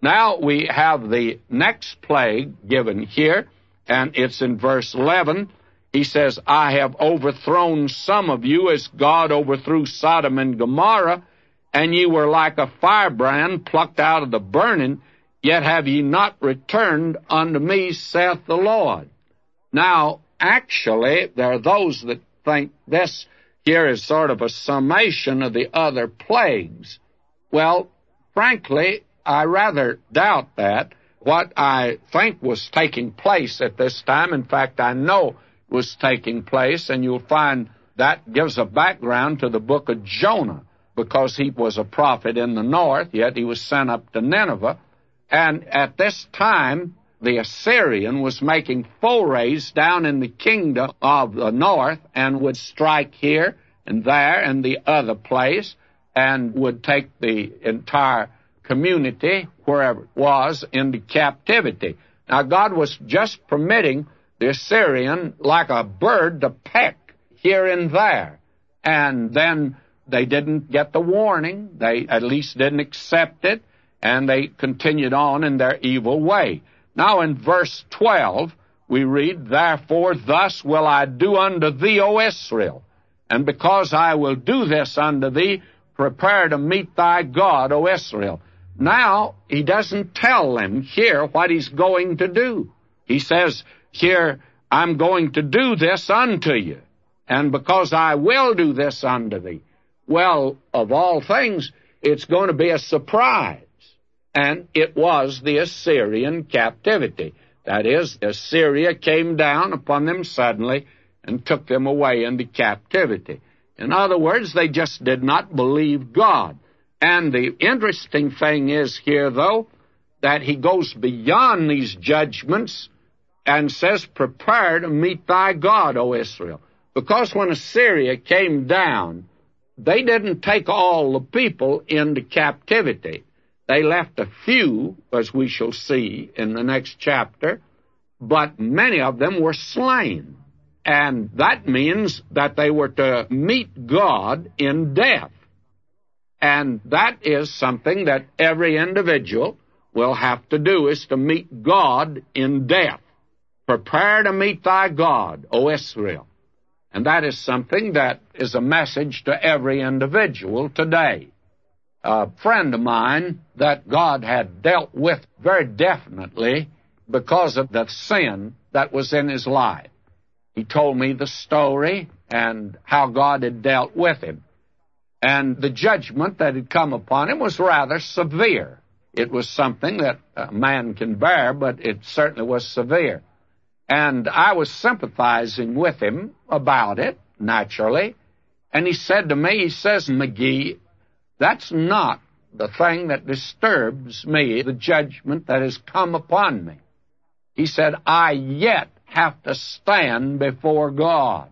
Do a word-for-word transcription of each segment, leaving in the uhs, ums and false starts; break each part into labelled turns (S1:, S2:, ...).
S1: Now we have the next plague given here, and it's in verse eleven. He says, I have overthrown some of you as God overthrew Sodom and Gomorrah, and ye were like a firebrand plucked out of the burning, yet have ye not returned unto me, saith the Lord. Now, actually, there are those that think this here is sort of a summation of the other plagues. Well, frankly, I rather doubt that. What I think was taking place at this time, in fact, I know was taking place, and you'll find that gives a background to the book of Jonah, because he was a prophet in the north, yet he was sent up to Nineveh. And at this time, the Assyrian was making forays down in the kingdom of the north and would strike here and there and the other place and would take the entire community, wherever it was, into captivity. Now, God was just permitting the Assyrian, like a bird, to peck here and there. And then they didn't get the warning. They at least didn't accept it, and they continued on in their evil way. Now in verse twelve, we read, Therefore thus will I do unto thee, O Israel, and because I will do this unto thee, prepare to meet thy God, O Israel. Now, he doesn't tell them here what he's going to do. He says here, I'm going to do this unto you, and because I will do this unto thee. Well, of all things, it's going to be a surprise. And it was the Assyrian captivity. That is, Assyria came down upon them suddenly and took them away into captivity. In other words, they just did not believe God. And the interesting thing is here, though, that he goes beyond these judgments and says, Prepare to meet thy God, O Israel. Because when Assyria came down, they didn't take all the people into captivity. They left a few, as we shall see in the next chapter, but many of them were slain. And that means that they were to meet God in death. And that is something that every individual will have to do, is to meet God in death. Prepare to meet thy God, O Israel. And that is something that is a message to every individual today. A friend of mine that God had dealt with very definitely because of the sin that was in his life. He told me the story and how God had dealt with him. And the judgment that had come upon him was rather severe. It was something that a man can bear, but it certainly was severe. And I was sympathizing with him about it, naturally. And he said to me, he says, McGee, that's not the thing that disturbs me, the judgment that has come upon me. He said, I yet have to stand before God.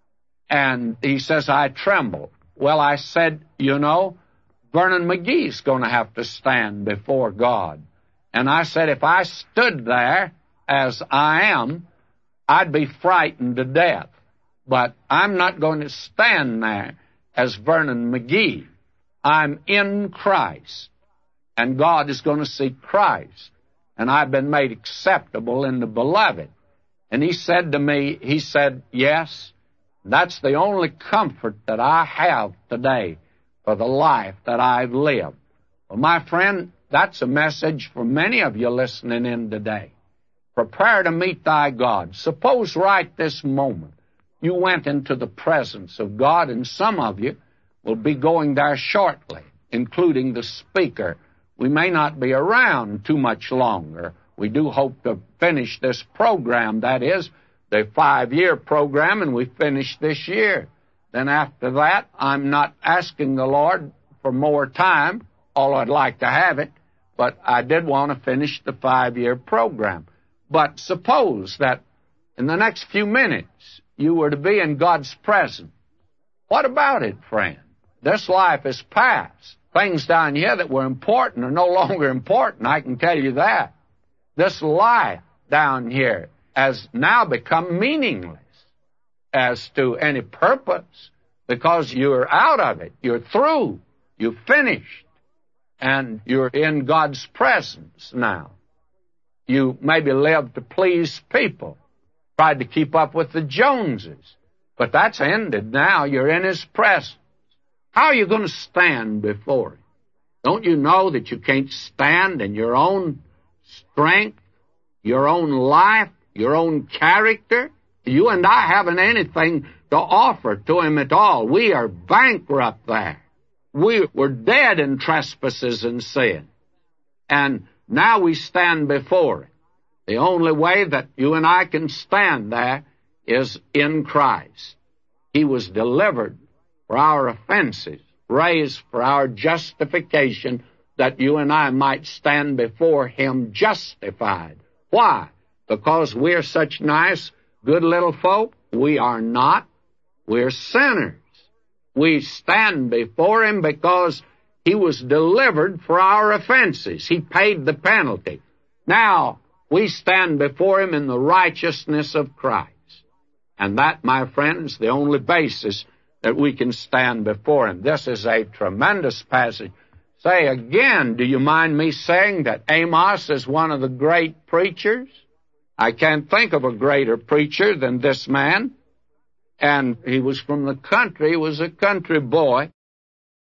S1: And he says, I tremble. Well, I said, you know, Vernon McGee's going to have to stand before God. And I said, if I stood there as I am, I'd be frightened to death. But I'm not going to stand there as Vernon McGee. I'm in Christ, and God is going to see Christ, and I've been made acceptable in the beloved. And he said to me, he said, yes, that's the only comfort that I have today for the life that I've lived. Well, my friend, that's a message for many of you listening in today. Prepare to meet thy God. Suppose right this moment you went into the presence of God, and some of you will be going there shortly, including the speaker. We may not be around too much longer. We do hope to finish this program, that is, the five-year program, and we finish this year. Then after that, I'm not asking the Lord for more time, although I'd like to have it, but I did want to finish the five-year program. But suppose that in the next few minutes you were to be in God's presence. What about it, friend? This life is past. Things down here that were important are no longer important, I can tell you that. This life down here has now become meaningless as to any purpose, because you're out of it. You're through. You've finished. and you're in God's presence now. You maybe lived to please people, tried to keep up with the Joneses, but that's ended now. You're in His presence. How are you going to stand before Him? Don't you know that you can't stand in your own strength, your own life, your own character? You and I haven't anything to offer to Him at all. We are bankrupt there. We were dead in trespasses and sin. And now we stand before Him. The only way that you and I can stand there is in Christ. He was delivered for our offenses, raised for our justification, that you and I might stand before Him justified. Why? Because we're such nice, good little folk? We are not. We're sinners. We stand before Him because He was delivered for our offenses. He paid the penalty. Now, we stand before Him in the righteousness of Christ. And that, my friend, is the only basis that we can stand before Him. This is a tremendous passage. Say again, do you mind me saying that Amos is one of the great preachers? I can't think of a greater preacher than this man. And he was from the country, he was a country boy.